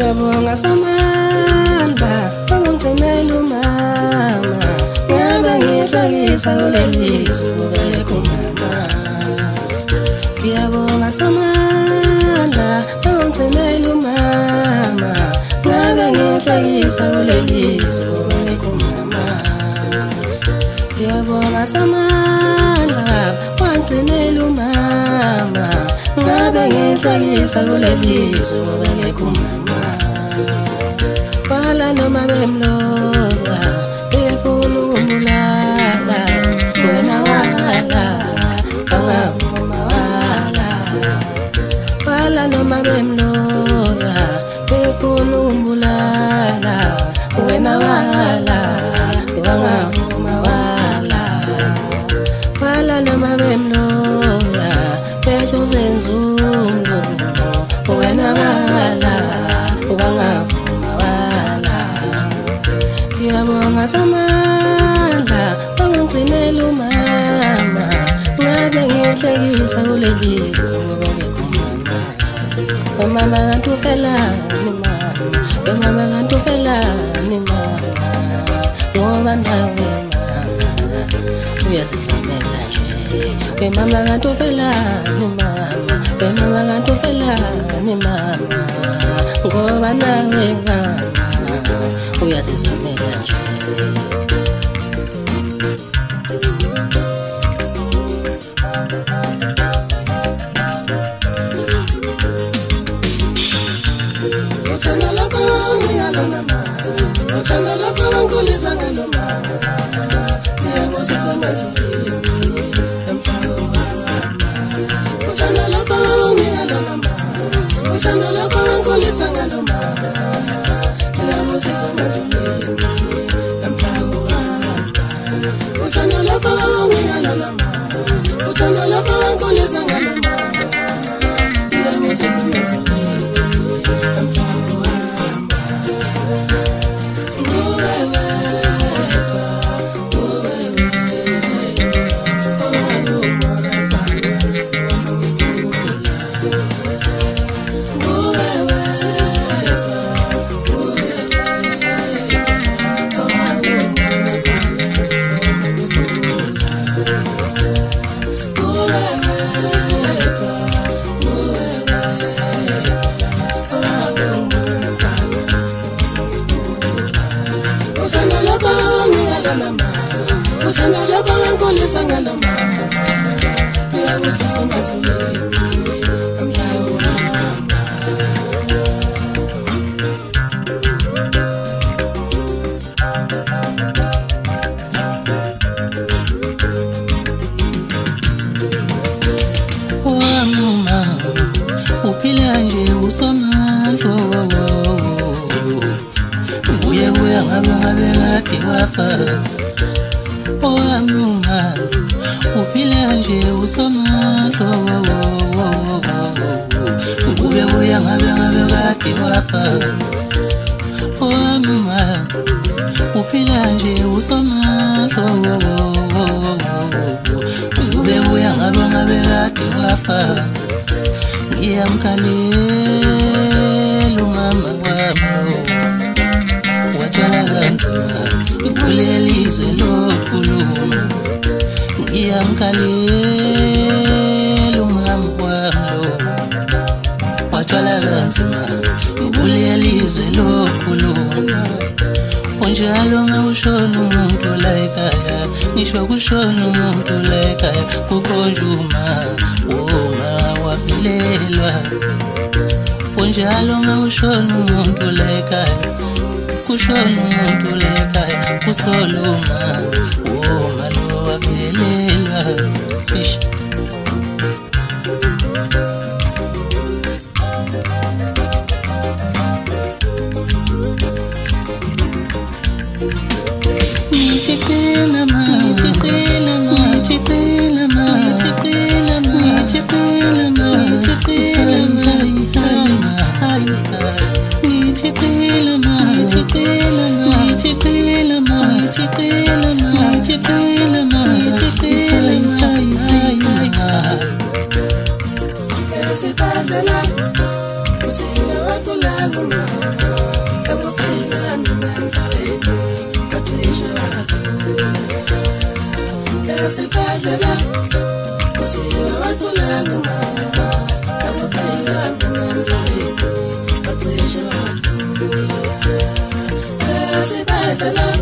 ngiyabonga samandla ungigcinela umama ngabe ngihlekisa kulelizwe kubekho mama ngiyabonga samandla ungigcinela umama ngabe ngihlekisa kulelizwe kubekho mama ngiyabonga samandla ungigcinela umama ngabe ngihlekisa kulelizwe kubekho mama wala noma bemloya befuna ukubulala wena wala angavuma wala noma bemloya befuna ukubulala wena wala angavuma wala noma bemloya besho zenzungu wena wala angavuma ngiyabonga samandla ungigcinela umama ngabe ngihlekisa kulelizwe kubekho mama mama kanti ufelani mama mama kanti ufelani mama ngoba nawe mama uyazizamela nje mama kanti ufelani mama mama kanti ufelani mama ngoba nawe mama uyazizamela nje uthanda lokho ngiyalona mama uthanda lokho ngolisa ngalo mama ngiyabuzisa mazulini emhlaba uthanda lokho ngiyalona mama uthanda lokho ngolisa ngalo mama ngiyabuzisa mazulini emhlaba uthanda lokho ngiyalona mama uthanda lokho ngolisa ngalo mama ngiyabuzisa mazulini uthanda lokho ngolisa ngalo mama ngiyabuzisa mazulini emhlaba wamama uphila nje usomandlo ubuye ngabe kade wafa wamama uphila nje usomandlo ubuye ngabe kade wafa wamama uphila nje usomandlo ubuye ngabe kade wafa ngiyamkalela umama wami wathwala kanzima kulelizwe lokhuluma ngiyamkalela umama wami wathwala kanzima kulelizwe lokhuluma unjalo ngawushona umuntu la ekhaya ngisho kushona umuntu la ekhaya kukonjuma uma waphelelwa unjalo ngawushona umuntu la ekhaya kushona umuntu la ekhaya kusoluma uma lo waphelelwa Esibhedlela uthina Sibadala